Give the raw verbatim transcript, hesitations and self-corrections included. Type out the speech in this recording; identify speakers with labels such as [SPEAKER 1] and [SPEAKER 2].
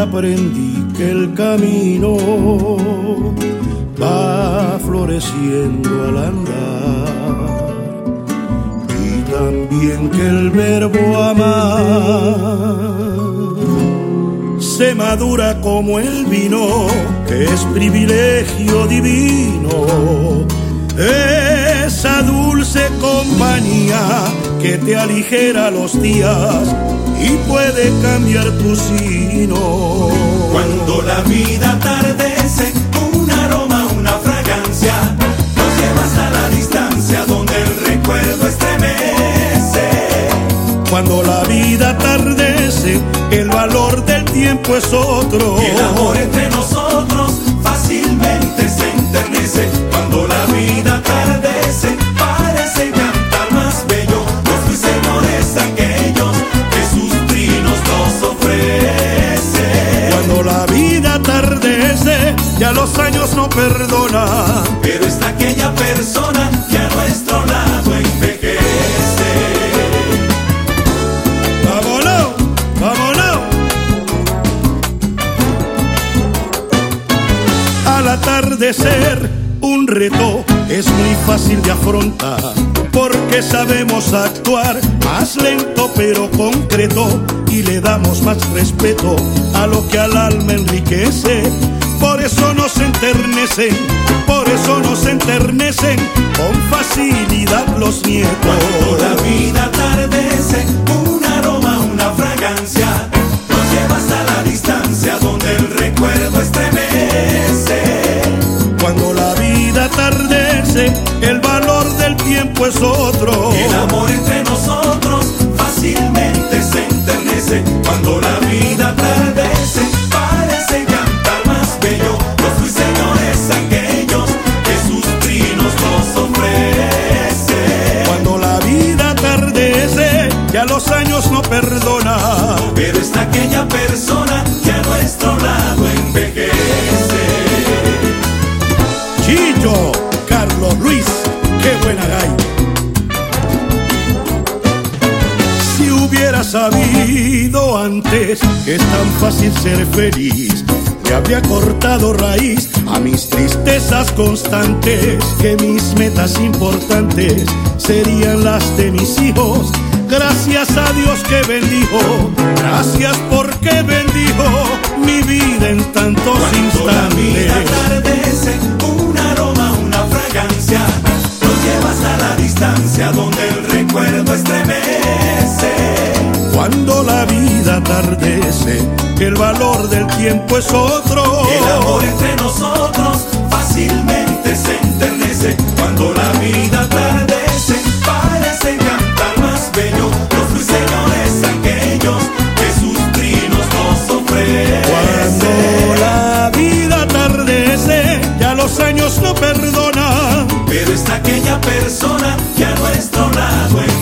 [SPEAKER 1] aprendí que el camino va floreciendo al andar, y también que el verbo amar se madura como el vino, que es privilegio divino, esa dulce compañía que te aligera los días y puede cambiar tu sino.
[SPEAKER 2] Cuando la vida atardece, un aroma, una fragancia, nos llevas a la distancia donde el recuerdo estremece.
[SPEAKER 1] Cuando la vida atardece, el valor del tiempo es otro.
[SPEAKER 2] Y el amor entre nosotros fácilmente se enternece. Cuando la vida atardece, parece cantar más bello los ruiseñores aquellos que sus trinos nos ofrecen.
[SPEAKER 1] Cuando la vida atardece, ya los años no perdonan,
[SPEAKER 2] pero está aquella persona que a nuestro lado envejece.
[SPEAKER 1] ¡Vámonos! ¡Vámonos! Al atardecer, un reto es muy fácil de afrontar, porque sabemos actuar más lento pero concreto, y le damos más respeto a lo que al alma enriquece. Por eso nos enternecen, por eso nos enternecen con facilidad los nietos.
[SPEAKER 2] Cuando la vida atardece, un aroma, una fragancia, nos lleva hasta la distancia donde el recuerdo estremece.
[SPEAKER 1] Cuando la vida atardece, el valor del tiempo es otro.
[SPEAKER 2] Y el amor entre nosotros fácilmente se enternece. Cuando la vida atardece, parece cantar más bello los ruiseñores aquellos que sus trinos nos ofrecen.
[SPEAKER 1] Cuando la vida atardece, ya los años no perdonan,
[SPEAKER 2] pero está aquella persona que a nuestro lado envejece.
[SPEAKER 1] Chillo, Carlos Luis, qué buena gay. Si hubiera sabido antes que es tan fácil ser feliz, le habría cortado raíz a mis tristezas constantes, que mis metas importantes serían las de mis hijos. Gracias a Dios que bendijo, gracias porque bendijo mi vida en tantos
[SPEAKER 2] Cuando
[SPEAKER 1] instantes.
[SPEAKER 2] la vida atardece, un aroma, una fragancia, nos llevas a la distancia donde el recuerdo estremece.
[SPEAKER 1] Cuando la vida atardece, el valor del tiempo es otro.
[SPEAKER 2] El amor entre nosotros fácilmente se enternece. Cuando la vida atardece, parece cantar más bello los ruiseñores aquellos que sus trinos nos ofrecen.
[SPEAKER 1] Cuando la vida atardece, ya los años no perdonan,
[SPEAKER 2] pero está aquella persona que a nuestro lado